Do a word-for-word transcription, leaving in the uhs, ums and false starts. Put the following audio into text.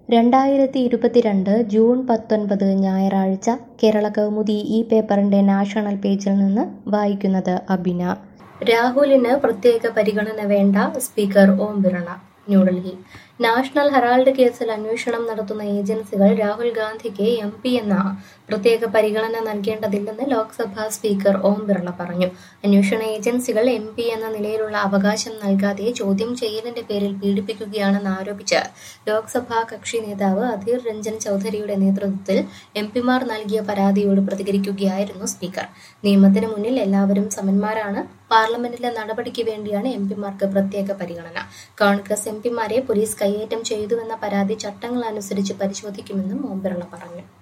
രണ്ടായിരത്തി ഇരുപത്തിരണ്ട് ജൂൺ പത്തൊൻപത് ഞായറാഴ്ച കേരളകൗമുദി ഈ പേപ്പറിന്റെ നാഷണൽ പേജിൽ നിന്ന് വായിക്കുന്നത് അബിന. രാഹുലിന് പ്രത്യേക പരിഗണന വേണ്ട, speaker Om Birla. New Delhi. National Herald കേസിൽ അന്വേഷണം നടത്തുന്ന ഏജൻസികൾ രാഹുൽ ഗാന്ധിക്ക് എം പി എന്ന പ്രത്യേക പരിഗണന നൽകേണ്ടതില്ലെന്ന് ലോക്സഭാ സ്പീക്കർ ഓം ബിർള പറഞ്ഞു. അന്വേഷണ ഏജൻസികൾ എം പി എന്ന നിലയിലുള്ള അവകാശം നൽകാതെ ചോദ്യം ചെയ്യലിന്റെ പേരിൽ പീഡിപ്പിക്കുകയാണെന്ന് ആരോപിച്ച് ലോക്സഭാ കക്ഷി നേതാവ് അധീർ രഞ്ജൻ ചൌധരിയുടെ നേതൃത്വത്തിൽ എം പിമാർ നൽകിയ പരാതിയോട് പ്രതികരിക്കുകയായിരുന്നു സ്പീക്കർ. നിയമത്തിന് മുന്നിൽ എല്ലാവരും സമന്മാരാണ്. പാർലമെന്റിലെ നടപടിക്ക് വേണ്ടിയാണ് എം പിമാർക്ക് പ്രത്യേക പരിഗണന. കോൺഗ്രസ് എം പിമാരെ പോലീസ് കയ്യേറ്റം ചെയ്തുവെന്ന പരാതി ചട്ടങ്ങൾ അനുസരിച്ച് പരിശോധിക്കുമെന്നും ഓം ബിർള പറഞ്ഞു.